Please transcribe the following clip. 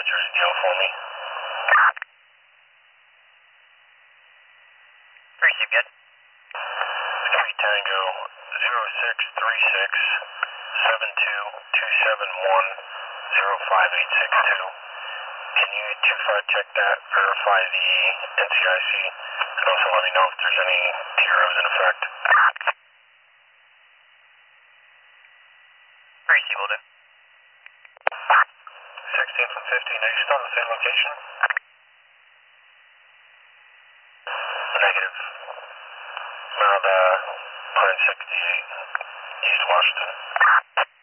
Jersey Joe for me. Receive good. 3 Tango 0636-72271-05862. Can you 25 check that, verify the NCIC, and also let me know if there's any TROs in effect? Receive, will do. 16th and 15th, are you still in the same location? Negative. Around Pine 68, East Washington.